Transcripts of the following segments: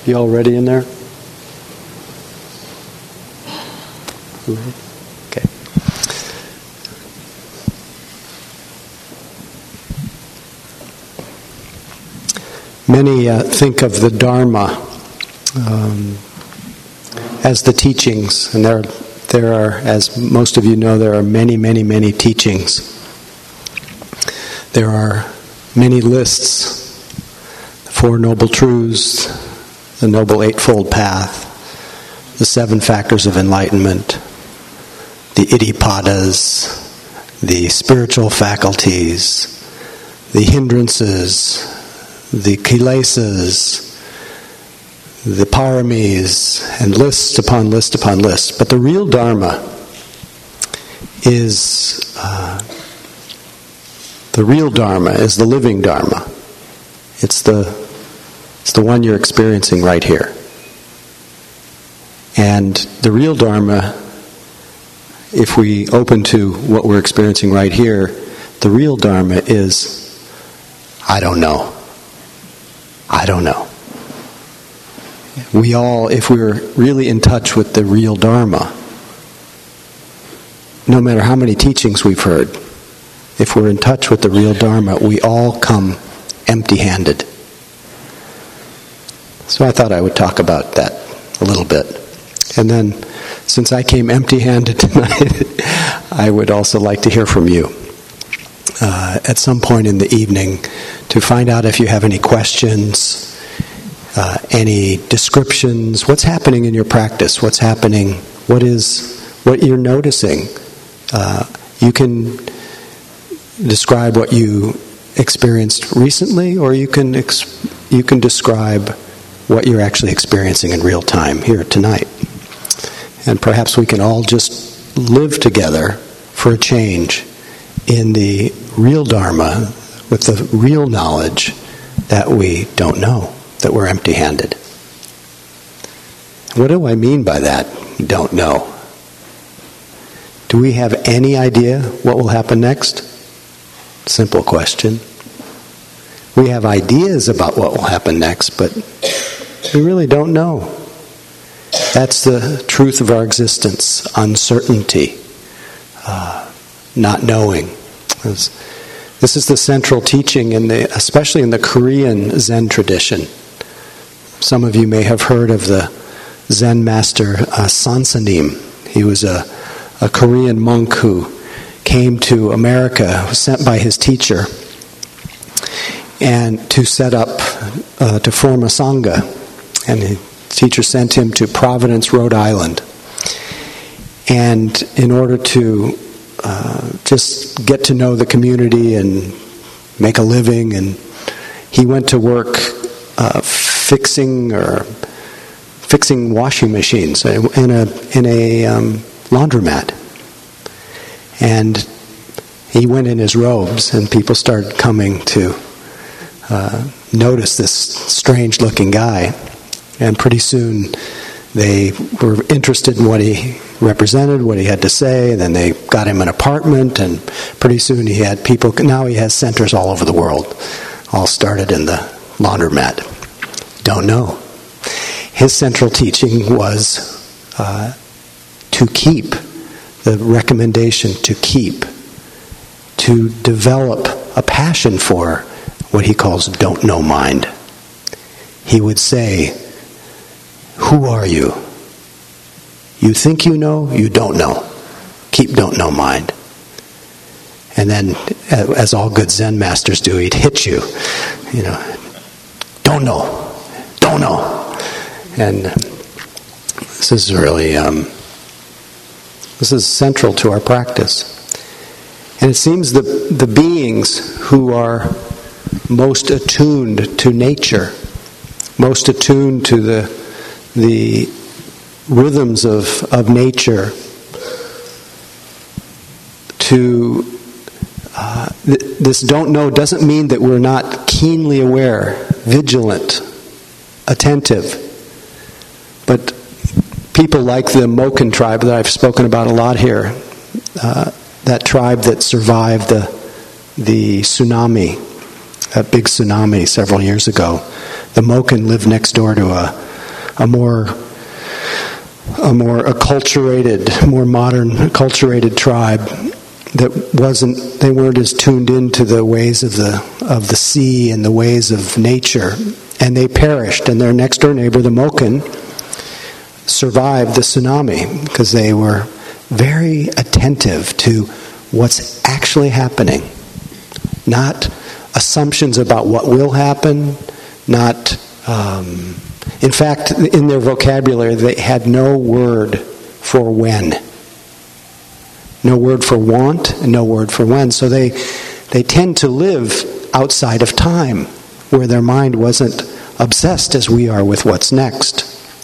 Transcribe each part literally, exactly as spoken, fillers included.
You all ready in there? Okay. Many uh, think of the Dharma um, as the teachings, and there, there are, as most of you know, there are many, many, many teachings. There are many lists: the Four Noble Truths, the Noble Eightfold Path, the Seven Factors of Enlightenment, the Iddhipadas, the spiritual faculties, the hindrances, the kilesas, the paramis, and lists upon list upon list. But the real Dharma is, uh, the real Dharma is the living Dharma. It's the, it's the one you're experiencing right here. And the real Dharma, if we open to what we're experiencing right here, the real Dharma is, I don't know. I don't know. We all, if we're really in touch with the real Dharma, no matter how many teachings we've heard, if we're in touch with the real Dharma, we all come empty-handed. So I thought I would talk about that a little bit. And then, since I came empty-handed tonight, I would also like to hear from you uh, at some point in the evening to find out if you have any questions, uh, any descriptions. What's happening in your practice? What's happening? What is what you're noticing? Uh, you can describe what you experienced recently, or you can ex- you can describe what you're actually experiencing in real time here tonight. And perhaps we can all just live together for a change in the real Dharma, with the real knowledge that we don't know, that we're empty-handed. What do I mean by that? We don't know. Do we have any idea what will happen next? Simple question. We have ideas about what will happen next, but we really don't know. That's the truth of our existence: uncertainty, uh, not knowing. This is the central teaching, in the, especially in the Korean Zen tradition. Some of you may have heard of the Zen master uh, Sansanim. He was a, a Korean monk who came to America, was sent by his teacher, and to set up, uh, to form a Sangha. And the teacher sent him to Providence, Rhode Island. And in order to uh, just get to know the community and make a living, and he went to work uh, fixing or fixing washing machines in a in a um, laundromat. And he went in his robes, and people started coming to uh, notice this strange-looking guy. And pretty soon they were interested in what he represented, what he had to say, and then they got him an apartment, and pretty soon he had people, now he has centers all over the world, all started in the laundromat. Don't know. His central teaching was uh, to keep, the recommendation to keep, to develop a passion for what he calls don't know mind. He would say, who are you? You think you know, you don't know. Keep don't know mind. And then, as all good Zen masters do, he'd hit you. You know, don't know, don't know. And this is really, um, this is central to our practice. And it seems that the beings who are most attuned to nature, most attuned to the the rhythms of, of nature, to uh, th- this don't know doesn't mean that we're not keenly aware, vigilant, attentive. But people like the Moken tribe that I've spoken about a lot here, uh, that tribe that survived the the tsunami, that big tsunami several years ago. The Moken lived next door to a a more a more acculturated, more modern acculturated tribe that wasn't, they weren't as tuned into the ways of the of the sea and the ways of nature, and they perished. And their next door neighbor, the Moken, survived the tsunami because they were very attentive to what's actually happening, not assumptions about what will happen, not um, in fact, in their vocabulary, they had no word for when. No word for want, and no word for when. So they they tend to live outside of time, where their mind wasn't obsessed as we are with what's next.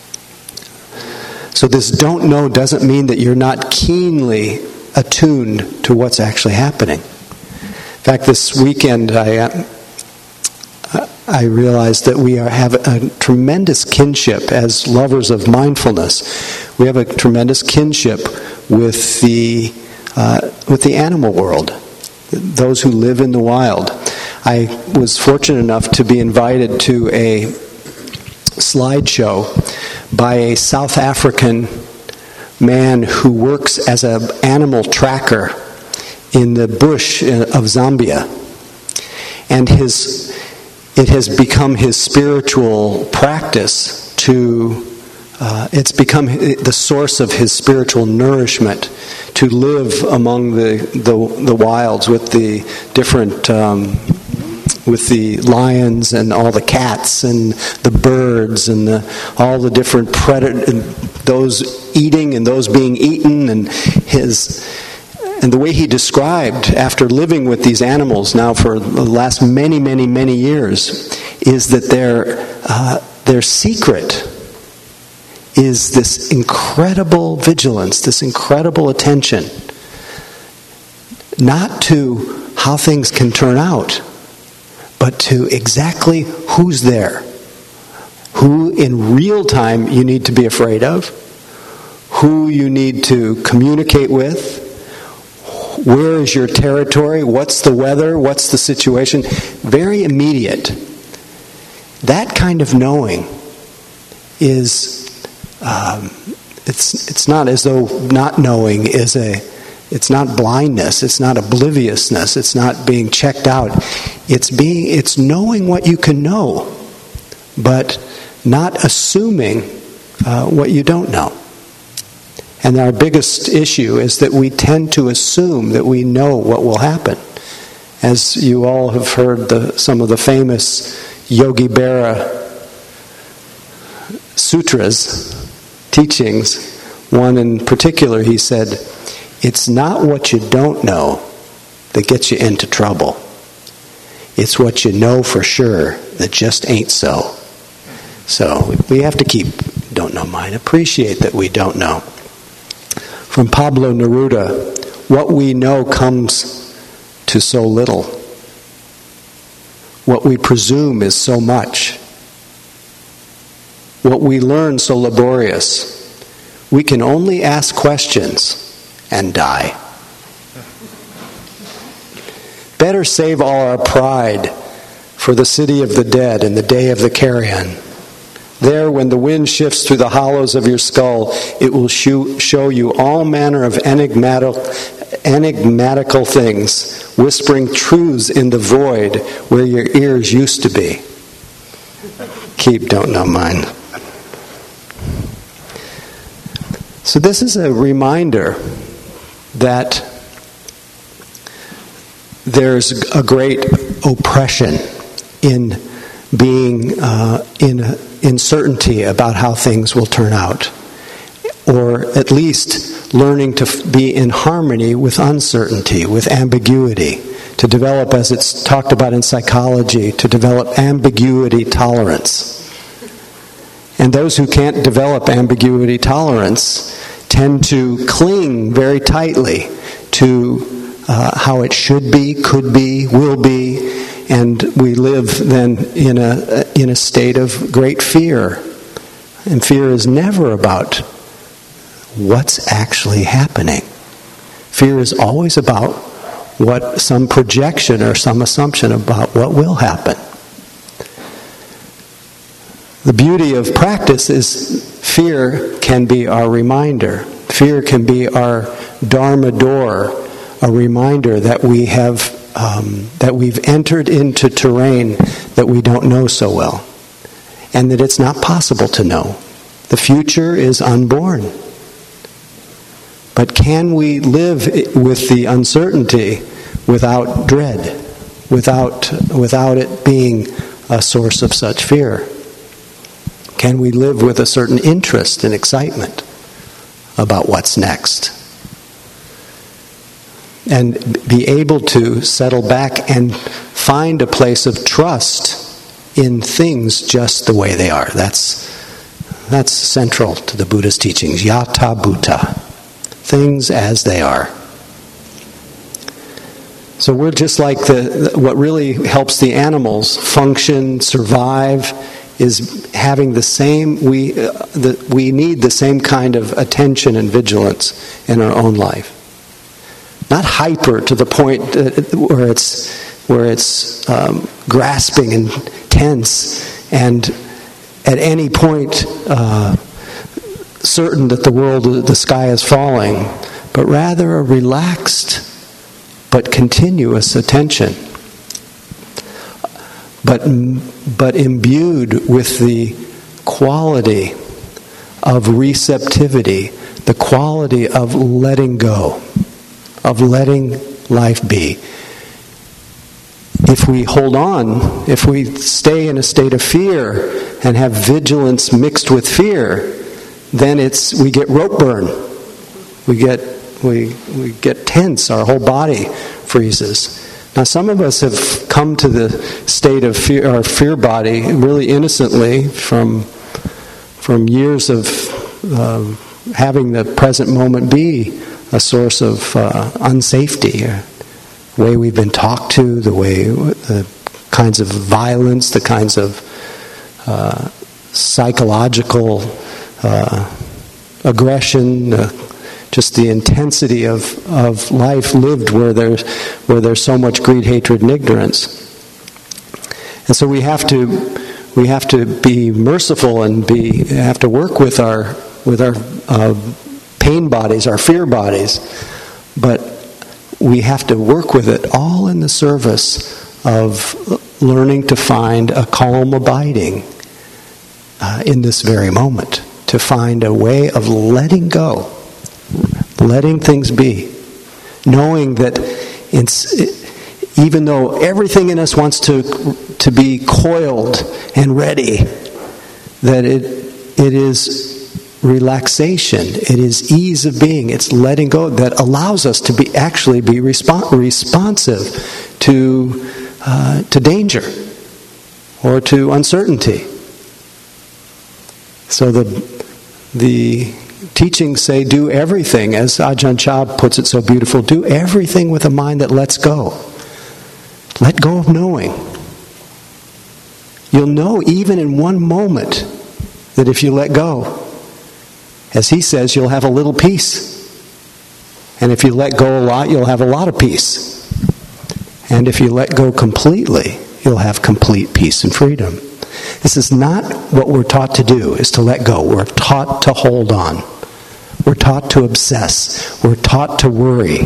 So this don't know doesn't mean that you're not keenly attuned to what's actually happening. In fact, this weekend I uh, I realized that we are, have a tremendous kinship as lovers of mindfulness. We have a tremendous kinship with the uh, with the animal world, those who live in the wild. I was fortunate enough to be invited to a slideshow by a South African man who works as an animal tracker in the bush of Zambia, and his it has become his spiritual practice to, uh, it's become the source of his spiritual nourishment to live among the the, the wilds with the different, um, with the lions and all the cats and the birds and the, all the different predators, those eating and those being eaten, and his... And the way he described, after living with these animals now for the last many, many, many years, is that their uh, their secret is this incredible vigilance, this incredible attention, not to how things can turn out, but to exactly who's there, who in real time you need to be afraid of, who you need to communicate with. Where is your territory? What's the weather? What's the situation? Very immediate. That kind of knowing is, um, it's it's not as though not knowing is a, it's not blindness, it's not obliviousness, it's not being checked out. It's being, it's knowing what you can know, but not assuming uh, what you don't know. And our biggest issue is that we tend to assume that we know what will happen. As you all have heard the, some of the famous Yogi Berra sutras, teachings, one in particular, he said, it's not what you don't know that gets you into trouble. It's what you know for sure that just ain't so. So we have to keep don't know mind, appreciate that we don't know. From Pablo Neruda, what we know comes to so little. What we presume is so much. What we learn so laborious. We can only ask questions and die. Better save all our pride for the city of the dead and the day of the carrion. There, when the wind shifts through the hollows of your skull, it will show you all manner of enigmatical, enigmatical things, whispering truths in the void where your ears used to be. Keep don't know mine. So this is a reminder that there's a great oppression in being uh, in uncertainty about how things will turn out, or at least learning to f- be in harmony with uncertainty, with ambiguity, to develop, as it's talked about in psychology, to develop ambiguity tolerance. And those who can't develop ambiguity tolerance tend to cling very tightly to uh, how it should be, could be, will be, and we live then in a in a state of great fear. And fear is never about what's actually happening. Fear is always about what some projection or some assumption about what will happen. The beauty of practice is fear can be our reminder. Fear can be our dharma door, a reminder that we have um, that we've entered into terrain that we don't know so well, and that it's not possible to know. The future is unborn. But can we live with the uncertainty without dread, without without it being a source of such fear? Can we live with a certain interest and excitement about what's next? And be able to settle back and find a place of trust in things just the way they are. That's, that's central to the Buddha's teachings. Yatha bhuta. Things as they are. So we're just like the, what really helps the animals function, survive, is having the same, we, uh, the, we need the same kind of attention and vigilance in our own life. Not hyper to the point uh, where it's, where it's um, grasping and tense and at any point uh, certain that the world, the sky is falling, but rather a relaxed but continuous attention. But, but imbued with the quality of receptivity, the quality of letting go, of letting life be. If we hold on, if we stay in a state of fear and have vigilance mixed with fear, then it's we get rope burn. We get we we get tense. Our whole body freezes. Now, some of us have come to the state of fear, our fear body, really innocently from from years of uh, having the present moment be a source of uh, unsafety. The way we've been talked to, the way the kinds of violence, the kinds of uh, psychological uh, aggression. Uh, Just the intensity of, of life lived where there's where there's so much greed, hatred, and ignorance. And so we have to we have to be merciful and be have to work with our with our uh, pain bodies, our fear bodies, but we have to work with it all in the service of learning to find a calm abiding uh, in this very moment, to find a way of letting go. Letting things be, knowing that it's, even though everything in us wants to to be coiled and ready, that it it is relaxation, it is ease of being, it's letting go that allows us to be actually be respons- responsive to uh, to danger or to uncertainty. So the the teachings say, do everything, as Ajahn Chah puts it so beautiful, do everything with a mind that lets go. Let go of knowing. You'll know even in one moment that if you let go, as he says, you'll have a little peace. And if you let go a lot, you'll have a lot of peace. And if you let go completely, you'll have complete peace and freedom. This is not what we're taught to do, is to let go. We're taught to hold on. We're taught to obsess. We're taught to worry.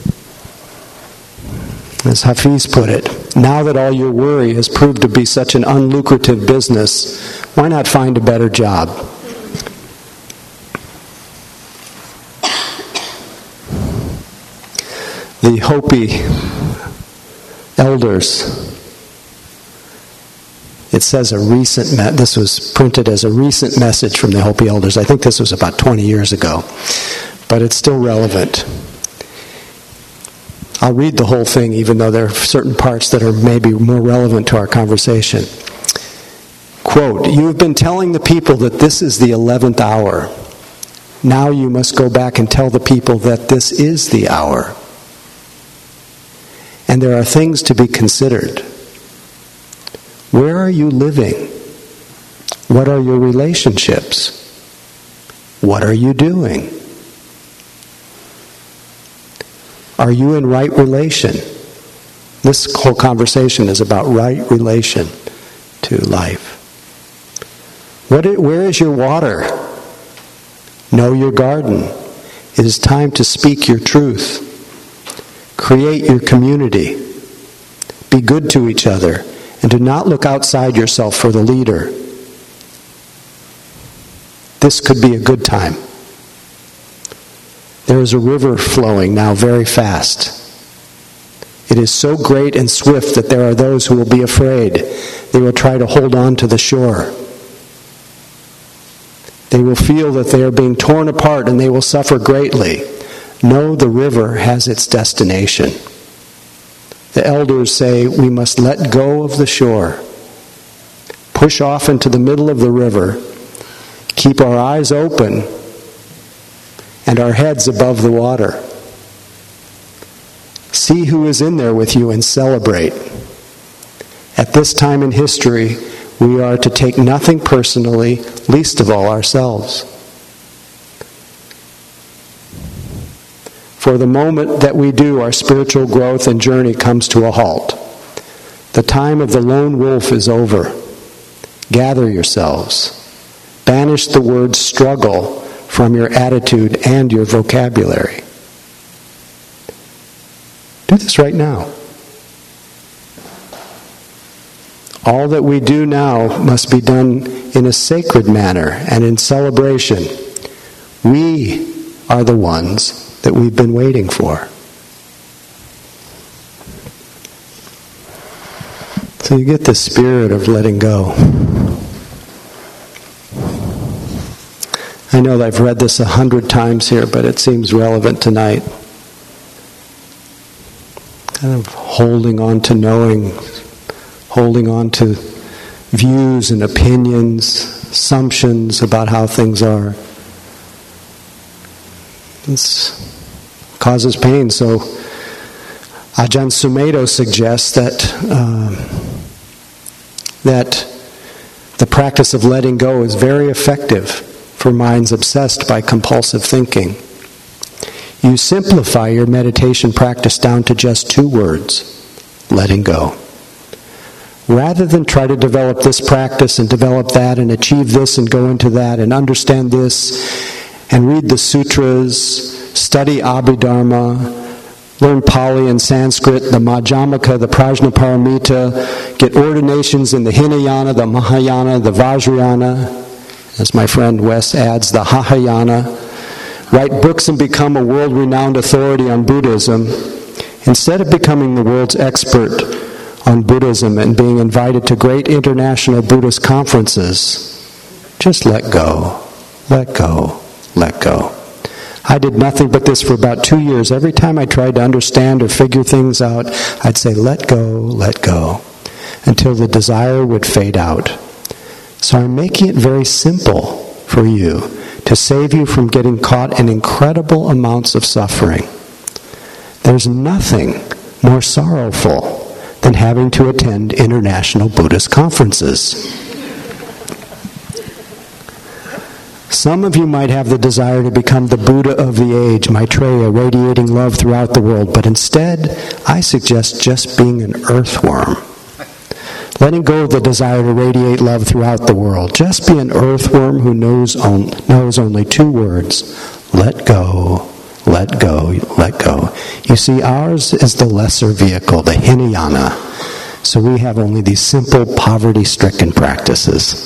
As Hafiz put it, now that all your worry has proved to be such an unlucrative business, why not find a better job? The Hopi elders, it says a recent, me- this was printed as a recent message from the Hopi elders. I think this was about twenty years ago, but it's still relevant. I'll read the whole thing, even though there are certain parts that are maybe more relevant to our conversation. Quote, "You have been telling the people that this is the eleventh hour. Now you must go back and tell the people that this is the hour. And there are things to be considered. Where are you living? What are your relationships? What are you doing? Are you in right relation?" This whole conversation is about right relation to life. What, where is your water? Know your garden. It is time to speak your truth. Create your community. Be good to each other, and do not look outside yourself for the leader. This could be a good time. There is a river flowing now very fast. It is so great and swift that there are those who will be afraid. They will try to hold on to the shore. They will feel that they are being torn apart and they will suffer greatly. No, the river has its destination. The elders say we must let go of the shore, push off into the middle of the river, keep our eyes open and our heads above the water. See who is in there with you and celebrate. At this time in history, we are to take nothing personally, least of all ourselves. For the moment that we do, our spiritual growth and journey comes to a halt. The time of the lone wolf is over. Gather yourselves. Banish the word struggle from your attitude and your vocabulary. Do this right now. All that we do now must be done in a sacred manner and in celebration. We are the ones that we've been waiting for. So you get the spirit of letting go. I know that I've read this a hundred times here, but it seems relevant tonight. Kind of holding on to knowing, holding on to views and opinions, assumptions about how things are. This causes pain. So Ajahn Sumedho suggests that um, that the practice of letting go is very effective for minds obsessed by compulsive thinking. You simplify your meditation practice down to just two words: letting go. Rather than try to develop this practice and develop that and achieve this and go into that and understand this and read the sutras, study Abhidharma, learn Pali and Sanskrit, the Madhyamaka, the Prajnaparamita, get ordinations in the Hinayana, the Mahayana, the Vajrayana, as my friend Wes adds, the Mahayana, write books and become a world-renowned authority on Buddhism. Instead of becoming the world's expert on Buddhism and being invited to great international Buddhist conferences, just let go, let go, let go. I did nothing but this for about two years. Every time I tried to understand or figure things out, I'd say, let go, let go, until the desire would fade out. So I'm making it very simple for you to save you from getting caught in incredible amounts of suffering. There's nothing more sorrowful than having to attend international Buddhist conferences. Some of you might have the desire to become the Buddha of the age, Maitreya, radiating love throughout the world, but instead, I suggest just being an earthworm. Letting go of the desire to radiate love throughout the world. Just be an earthworm who knows, on, knows only two words: let go, let go, let go. You see, ours is the lesser vehicle, the Hinayana. So we have only these simple, poverty-stricken practices.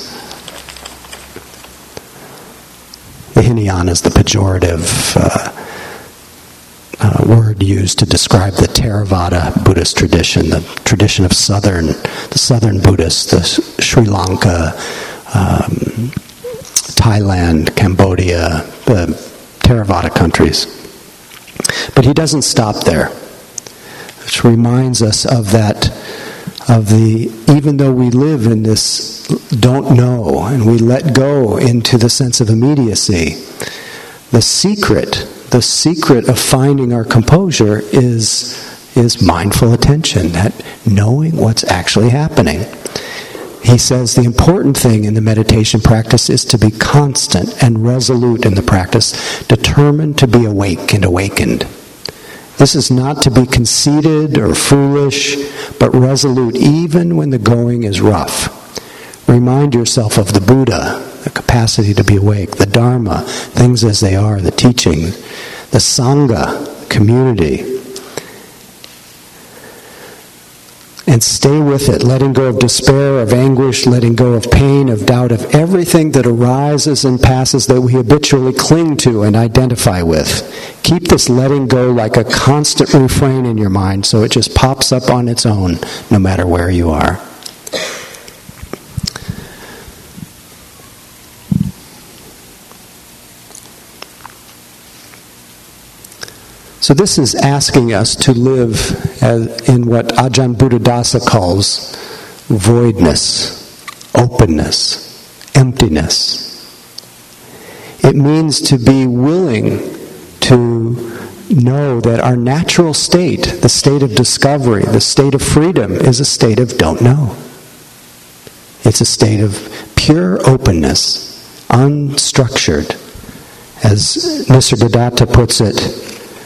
The Hinayana is the pejorative uh, uh, word used to describe the Theravada Buddhist tradition, the tradition of southern, the southern Buddhists, the Sri Lanka, um, Thailand, Cambodia, the Theravada countries. But he doesn't stop there, which reminds us of that, of the, even though we live in this don't know and we let go into the sense of immediacy, the secret, the secret of finding our composure is, is mindful attention, that knowing what's actually happening. He says the important thing in the meditation practice is to be constant and resolute in the practice, determined to be awake and awakened. This is not to be conceited or foolish, but resolute even when the going is rough. Remind yourself of the Buddha, the capacity to be awake, the Dharma, things as they are, the teaching, the Sangha, community. And stay with it, letting go of despair, of anguish, letting go of pain, of doubt, of everything that arises and passes that we habitually cling to and identify with. Keep this letting go like a constant refrain in your mind so it just pops up on its own no matter where you are. So this is asking us to live as in what Ajahn Buddhadasa calls voidness, openness, emptiness. It means to be willing to know that our natural state, the state of discovery, the state of freedom, is a state of don't know. It's a state of pure openness, unstructured. As Nisargadatta puts it,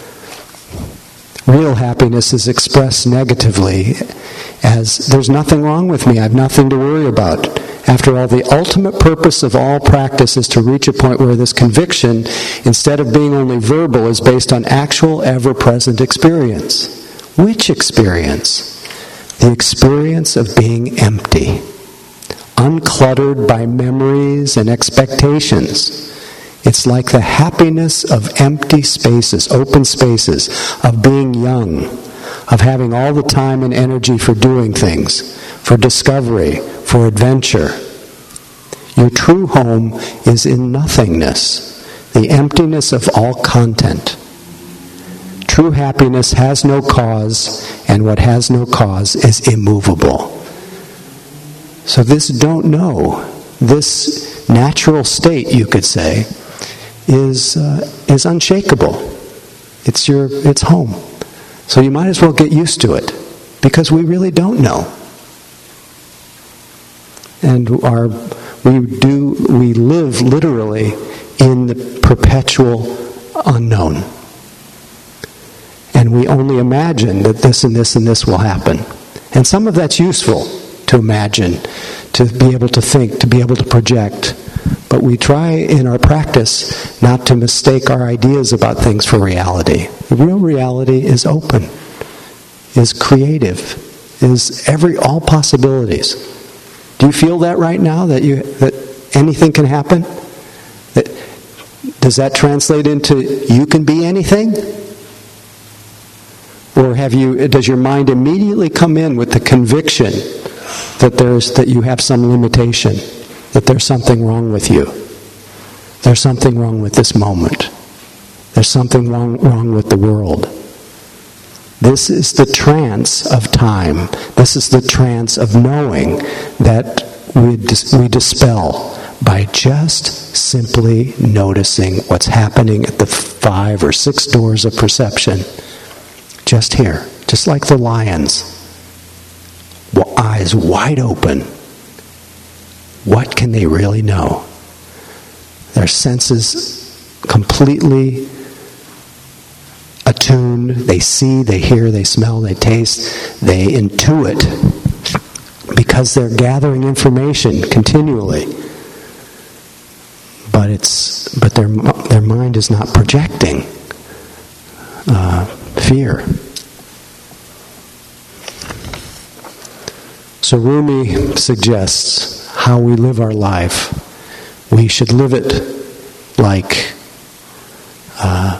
real happiness is expressed negatively as there's nothing wrong with me, I have nothing to worry about. After all, the ultimate purpose of all practice is to reach a point where this conviction, instead of being only verbal, is based on actual, ever-present experience. Which experience? The experience of being empty, uncluttered by memories and expectations. It's like the happiness of empty spaces, open spaces, of being young, of having all the time and energy for doing things, for discovery, for adventure. Your true home is in nothingness, the emptiness of all content. True happiness has no cause, and what has no cause is immovable. So this don't know, this natural state, you could say, is uh, is unshakable. It's your it's home. So you might as well get used to it, because we really don't know. And our we do we live literally in the perpetual unknown. And we only imagine that this and this and this will happen. And some of that's useful to imagine, to be able to think, to be able to project. But we try in our practice not to mistake our ideas about things for reality. The real reality is open, is creative, is every all possibilities. Do you feel that right now, that you that anything can happen? That, does that translate into you can be anything? Or have you does your mind immediately come in with the conviction that there's that you have some limitation? That there's something wrong with you. There's something wrong with this moment. There's something wrong, wrong with the world. This is the trance of time. This is the trance of knowing that we, dis- we dispel by just simply noticing what's happening at the five or six doors of perception. Just here. Just like the lions. Eyes wide open. What can they really know? Their senses completely attuned. They see, they hear, they smell, they taste, they intuit because they're gathering information continually. But it's but their their mind is not projecting uh, fear. So Rumi suggests how we live our life. We should live it like uh,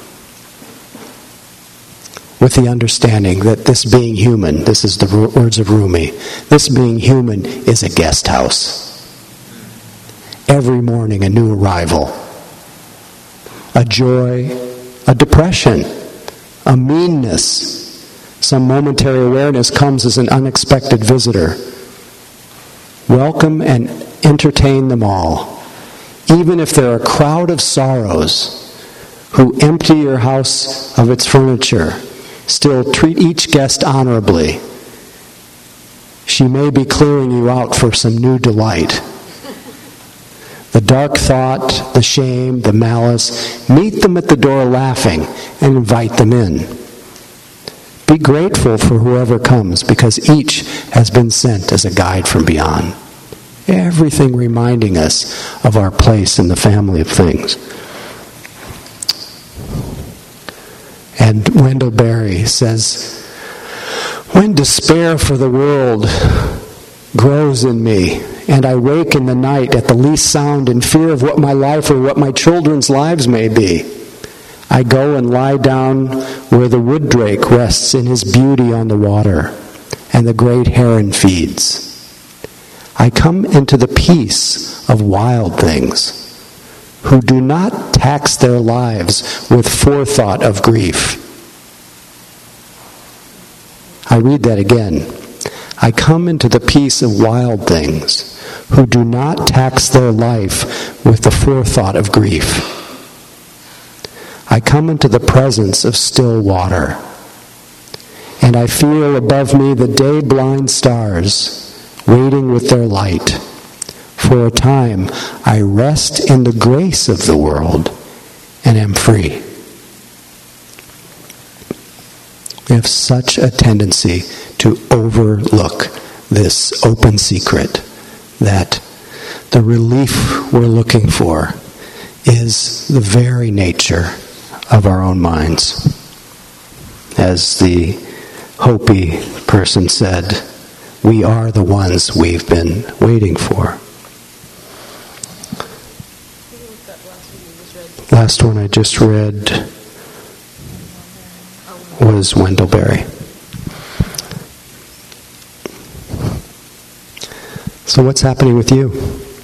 with the understanding that this being human, this is the words of Rumi, this being human is a guest house. Every morning a new arrival, a joy, a depression, a meanness, some momentary awareness comes as an unexpected visitor. Welcome and entertain them all. Even if they're a crowd of sorrows who empty your house of its furniture, still treat each guest honorably. She may be clearing you out for some new delight. The dark thought, the shame, the malice, meet them at the door laughing and invite them in. Be grateful for whoever comes, because each has been sent as a guide from beyond. Everything reminding us of our place in the family of things. And Wendell Berry says, when despair for the world grows in me, and I wake in the night at the least sound in fear of what my life or what my children's lives may be, I go and lie down where the wood drake rests in his beauty on the water, and the great heron feeds. I come into the peace of wild things, who do not tax their lives with forethought of grief. I read that again. I come into the peace of wild things, who do not tax their life with the forethought of grief. I come into the presence of still water, and I feel above me the day-blind stars waiting with their light. For a time, I rest in the grace of the world and am free. We have such a tendency to overlook this open secret that the relief we're looking for is the very nature of our own minds. As the Hopi person said, we are the ones we've been waiting for. Last one I just read was Wendell Berry. So what's happening with you?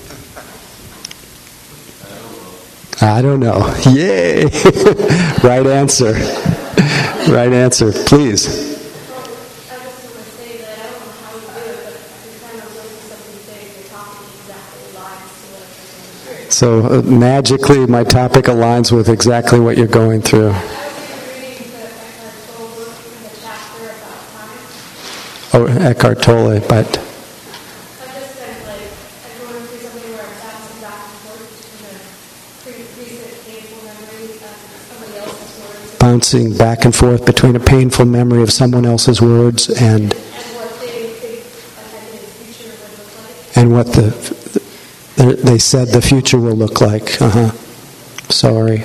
I don't know. Yay! Right answer. Right answer. Please. So uh, magically my topic aligns with exactly what you're going through. Oh, Eckhart Tolle, but... bouncing back and forth between a painful memory of someone else's words and and what the they said the future will look like. Uh-huh. Sorry.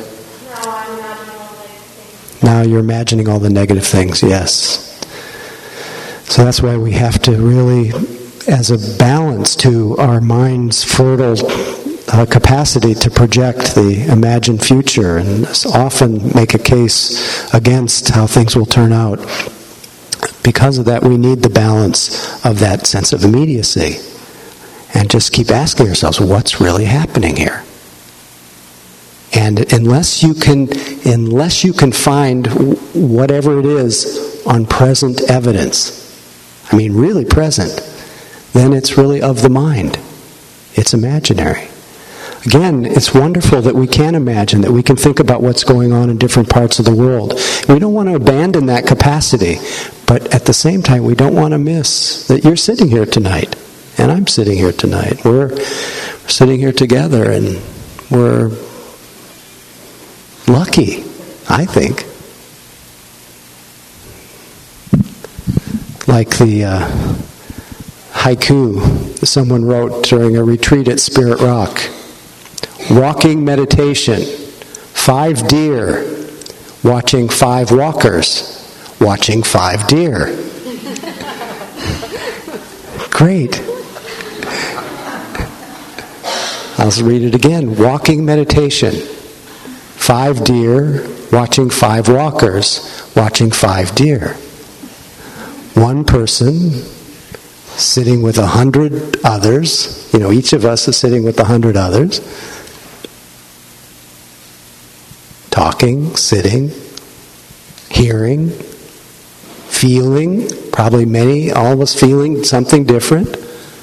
Now you're imagining all the negative things, yes. So that's why we have to really, as a balance to our mind's fertile uh, capacity to project the imagined future, and often make a case against how things will turn out. Because of that, we need the balance of that sense of immediacy. And just keep asking ourselves, what's really happening here? And unless you can, unless you can find whatever it is on present evidence, I mean really present, then it's really of the mind. It's imaginary. Again, it's wonderful that we can imagine, that we can think about what's going on in different parts of the world. We don't want to abandon that capacity, but at the same time, we don't want to miss that you're sitting here tonight, and I'm sitting here tonight. We're, we're sitting here together, and we're lucky, I think. Like the uh, haiku someone wrote during a retreat at Spirit Rock. Walking meditation, five deer, watching five walkers, watching five deer. Great. I'll read it again. Walking meditation, five deer, watching five walkers, watching five deer. One person sitting with a hundred others, you know, each of us is sitting with a hundred others, talking, sitting, hearing, feeling, probably many, all of us feeling something different.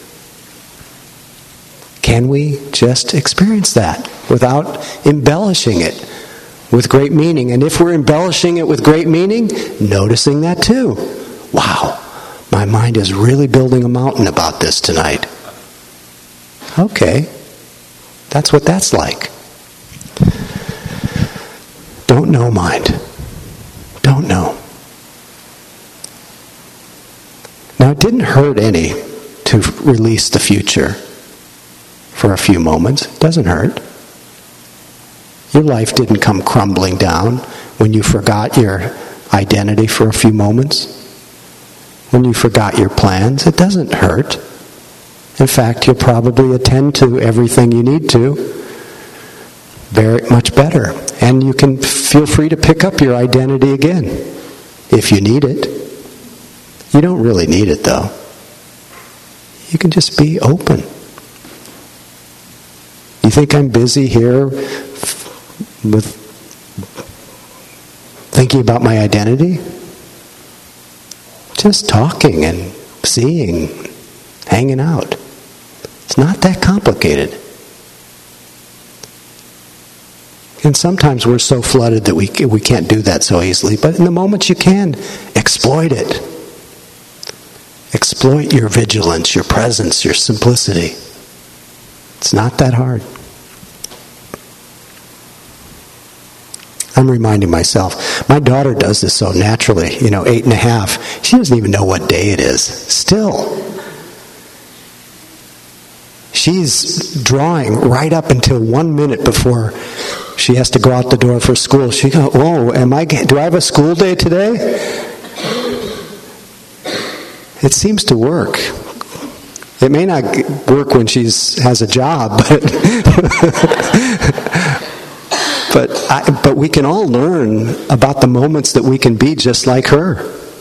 Can we just experience that without embellishing it with great meaning? And if we're embellishing it with great meaning, noticing that too. Wow, my mind is really building a mountain about this tonight. Okay, that's what that's like. Don't know mind. Don't know. Now, it didn't hurt any to release the future. for a few moments. It doesn't hurt. Your life didn't come crumbling down when you forgot your identity for a few moments. When you forgot your plans, it doesn't hurt. In fact, you'll probably attend to everything you need to very much better. And you can feel free to pick up your identity again if you need it. You don't really need it, though. You can just be open. You think I'm busy here with thinking about my identity? Just talking and seeing, hanging out. It's not that complicated. And sometimes we're so flooded that we we can't do that so easily. But in the moments you can, exploit it. Exploit your vigilance, your presence, your simplicity. It's not that hard. I'm reminding myself, my daughter does this so naturally, you know, eight and a half. She doesn't even know what day it is. Still. She's drawing right up until one minute before she has to go out the door for school. She goes, "Oh, am I? Do I have a school day today?" It seems to work. It may not work when she has a job, but but I, but we can all learn about the moments that we can be just like her,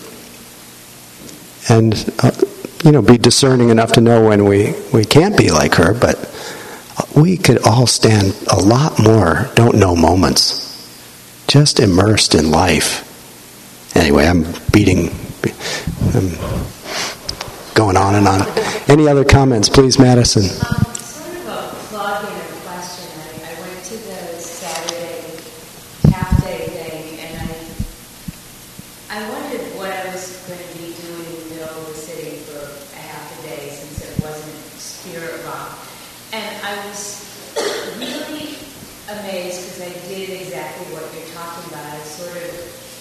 and uh, you know, be discerning enough to know when we we can't be like her. But we could all stand a lot more don't know moments, just immersed in life. Anyway, I'm beating. I'm going on and on. Any other comments, please, Madison? Um, sort of a plug in a question. I, I went to the Saturday half-day thing, and I I wondered what I was going to be doing in the middle of the city for a half a day, since it wasn't Spirit Rock. And I was really amazed, because I did exactly what you're talking about. I sort of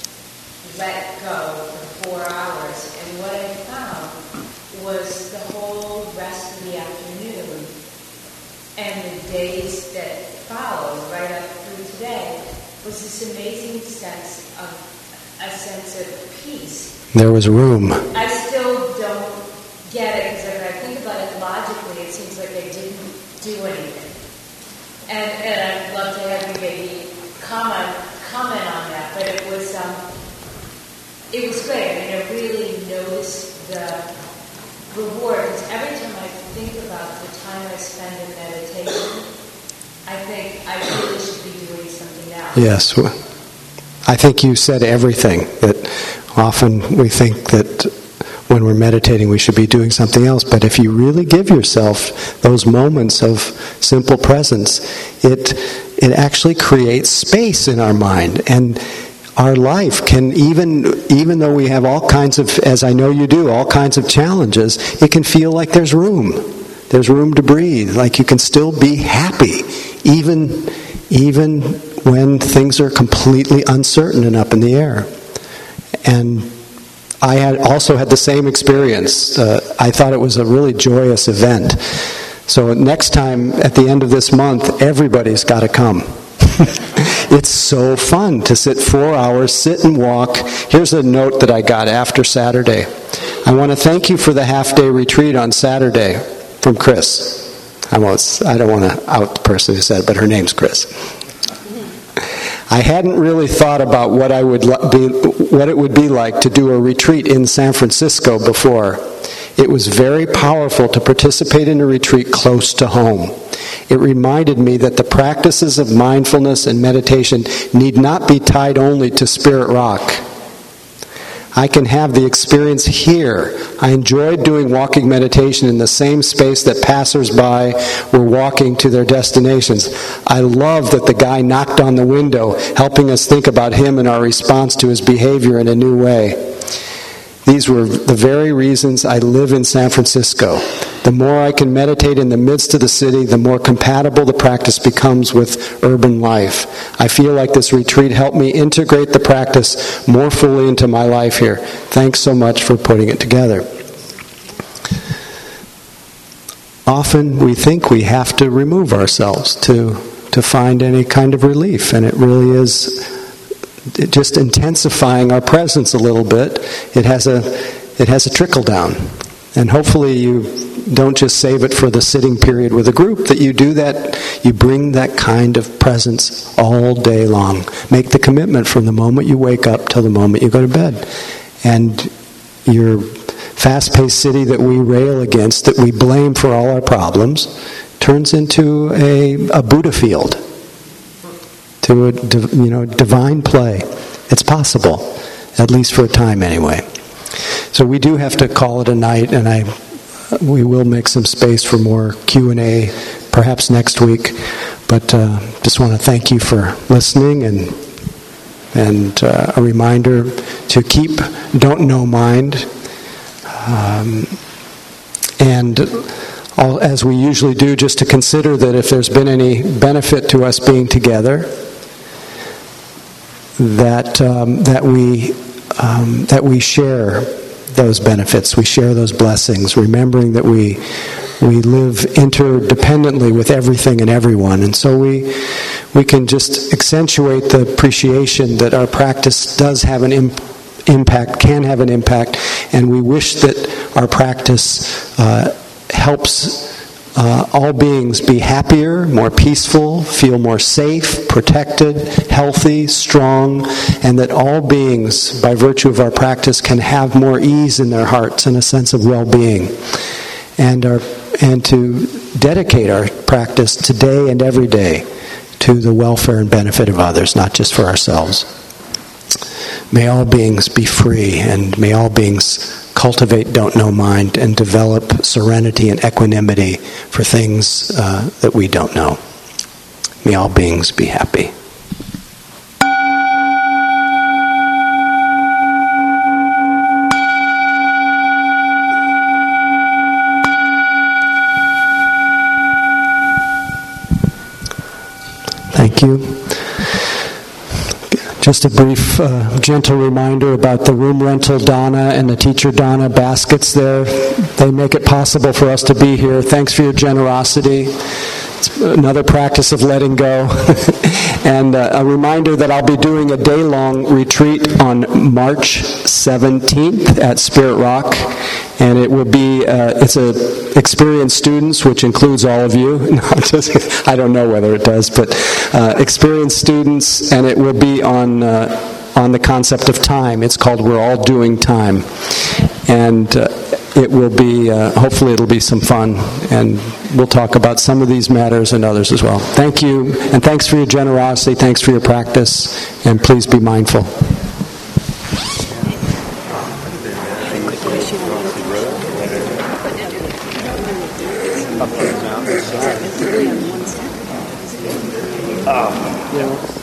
let go for four hours, and what I found was the whole rest of the afternoon and the days that followed right up through today was this amazing sense of a sense of peace. There was room. I still don't get it, because if I think about it logically, it seems like I didn't do anything. And and I'd love to have you maybe comment comment on that, but it was um it was great. I mean, I really noticed the reward, because every time I think about the time I spend in meditation, I think I really should be doing something else. Yes. I think you said everything. That often we think that when we're meditating we should be doing something else, but if you really give yourself those moments of simple presence, it it actually creates space in our mind. And our life can, even even though we have all kinds of, as I know you do, all kinds of challenges, it can feel like there's room. There's room to breathe. Like you can still be happy, even even when things are completely uncertain and up in the air. And I had also had the same experience. Uh, I thought it was a really joyous event. So next time, at the end of this month, everybody's got to come. It's so fun to sit four hours, sit and walk. Here's a note that I got after Saturday. I want to thank you for the half-day retreat on Saturday from Chris. I, was, I don't want to out the person who said it, but her name's Chris. I hadn't really thought about what I would be, what it would be like to do a retreat in San Francisco before. It was very powerful to participate in a retreat close to home. It reminded me that the practices of mindfulness and meditation need not be tied only to Spirit Rock. I can have the experience here. I enjoyed doing walking meditation in the same space that passers-by were walking to their destinations. I love that the guy knocked on the window, helping us think about him and our response to his behavior in a new way. These were the very reasons I live in San Francisco. The more I can meditate in the midst of the city, the more compatible the practice becomes with urban life. I feel like this retreat helped me integrate the practice more fully into my life here. Thanks so much for putting it together. often we think we have to remove ourselves to to find any kind of relief, and it really is just intensifying our presence a little bit. It has a it has a trickle down, and hopefully you don't just save it for the sitting period with a group, that you do that, you bring that kind of presence all day long. Make the commitment from the moment you wake up till the moment you go to bed. And your fast-paced city that we rail against, that we blame for all our problems, turns into a, a Buddha field, to a you know divine play. It's possible, at least for a time anyway. So we do have to call it a night, and I we will make some space for more Q and A perhaps next week. But uh, just want to thank you for listening, and and uh, a reminder to keep Don't Know Mind. Um, and all, as we usually do, just to consider that if there's been any benefit to us being together, that um, that we um, that we share those benefits, we share those blessings, remembering that we we live interdependently with everything and everyone, and so we we can just accentuate the appreciation that our practice does have an impact. impact, can have an impact, and we wish that our practice uh, helps uh, all beings be happier, more peaceful, feel more safe, protected, healthy, strong, and that all beings, by virtue of our practice, can have more ease in their hearts and a sense of well-being. And our and to dedicate our practice today and every day to the welfare and benefit of others, not just for ourselves. May all beings be free, and may all beings cultivate Don't Know Mind and develop serenity and equanimity for things uh, that we don't know. May all beings be happy. Thank you. Just a brief, uh, gentle reminder about the room rental Dana and the teacher Dana baskets there. They make it possible for us to be here. Thanks for your generosity. It's another practice of letting go. And uh, a reminder that I'll be doing a day-long retreat on March seventeenth at Spirit Rock. And it will be, uh, it's a experienced students, which includes all of you. No, just, I don't know whether it does, but uh, experienced students, and it will be on uh, on the concept of time. It's called We're All Doing Time. And uh, it will be, uh, hopefully it'll be some fun, and we'll talk about some of these matters and others as well. Thank you, and thanks for your generosity, thanks for your practice, and please be mindful. Oh, yeah.